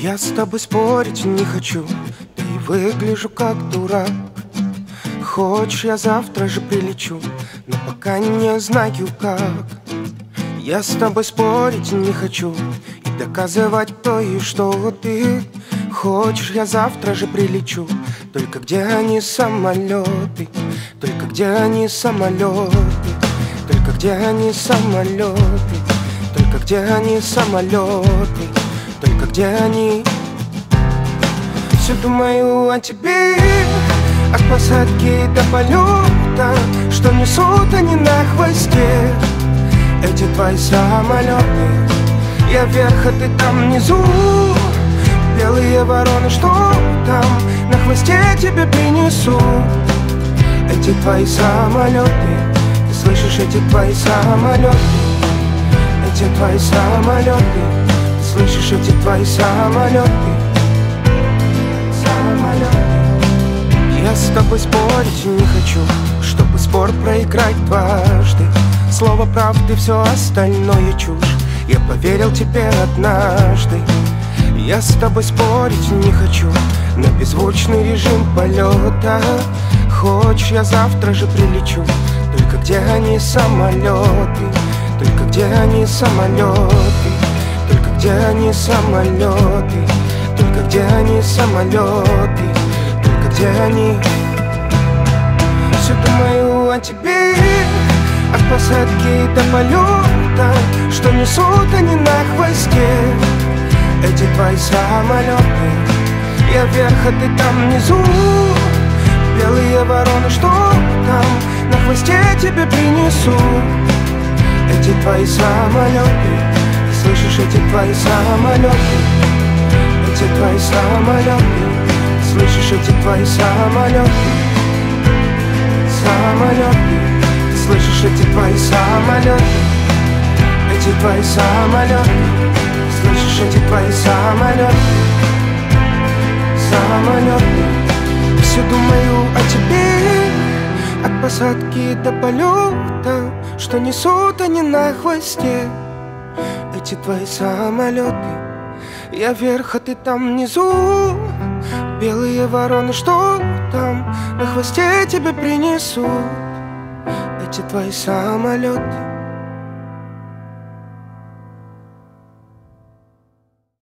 Я с тобой спорить не хочу, да и выгляжу как дурак. Хочешь, я завтра же прилечу, но пока не знаю как. Я с тобой спорить не хочу и доказывать то и что ты. Хочешь, я завтра же прилечу, только где они самолеты? Только где они самолеты? Только где они самолеты? Только где они самолеты? Только где они? Все думаю о тебе, от посадки до полета, что несут они на хвосте. Эти твои самолеты, я вверх, а ты там внизу. Белые вороны, что там на хвосте тебе принесу. Эти твои самолеты, ты слышишь эти твои самолеты? Эти твои самолеты, ты слышишь эти твои самолеты? Я с тобой спорить не хочу, чтобы спор проиграть дважды. Слово правды, все остальное чушь. Я поверил тебе однажды. Я с тобой спорить не хочу на беззвучный режим полета. Хочешь, я завтра же прилечу, только где они самолеты? Только где они самолеты? Только где они самолеты? Только где они самолеты? Только где они? Все думаю о тебе, от посадки до полета, что несут они на хвосте. Эти твои самолеты, я вверх, а ты там внизу. Белые вороны, что там на хвосте тебе принесу. Эти твои самолеты, ты слышишь эти твои самолеты? Эти твои самолеты, ты слышишь эти твои самолеты? Самолеты, ты слышишь эти твои самолеты? Эти твои самолеты, слышишь эти твои самолеты? Самолеты, все думаю о тебе, от посадки до полета, что несут они на хвосте. Эти твои самолеты, я вверх, а ты там внизу. Белые вороны, что там на хвосте тебе принесут. Эти твои самолеты,